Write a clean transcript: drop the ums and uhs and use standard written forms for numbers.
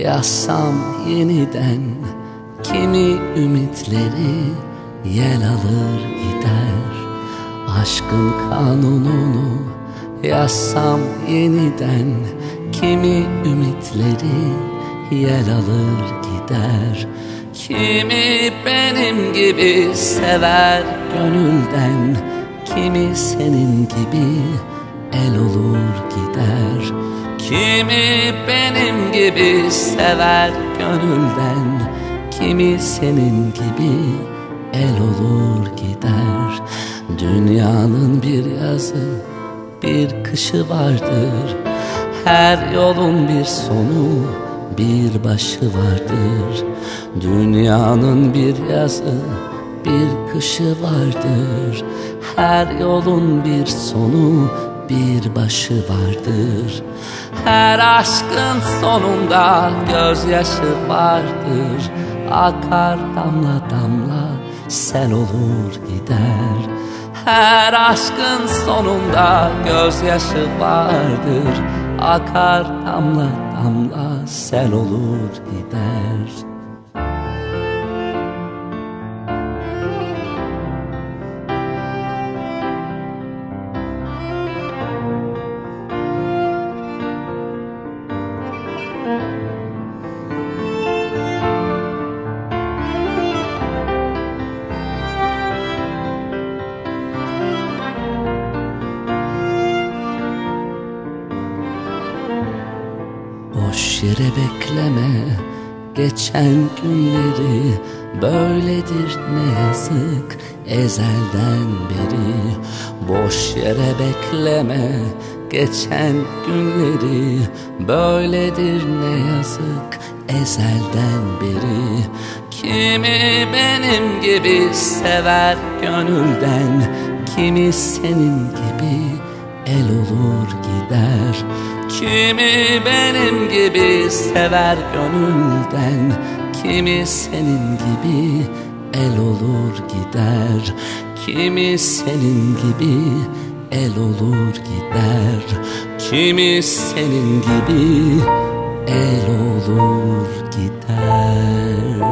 yazsam yeniden, kimi ümitleri yel alır gider. Aşkın kanununu yazsam yeniden, kimi ümitleri yel alır gider. Kimi benim gibi sever gönülden, kimi senin gibi el olur gider. Kimi benim gibi sever gönülden, kimi senin gibi el olur gider. Dünyanın bir yazı, bir kışı vardır. Her yolun bir sonu, bir başı vardır. Dünyanın bir yazı, bir kışı vardır. Her yolun bir sonu, bir başı vardır. Her aşkın sonunda gözyaşı vardır. Akar damla damla sel olur gider. Her aşkın sonunda gözyaşı vardır. Akar damla damla sel olur gider. Boş yere bekleme geçen günleri, böyledir ne yazık ezelden beri. Boş yere bekleme geçen günleri, böyledir ne yazık ezelden beri. Kimi benim gibi sever gönülden, kimi senin gibi el olur gider. Kimi benim gibi sever gönülden, kimi senin gibi el olur gider. Kimi senin gibi el olur gider. Kimi senin gibi el olur gider.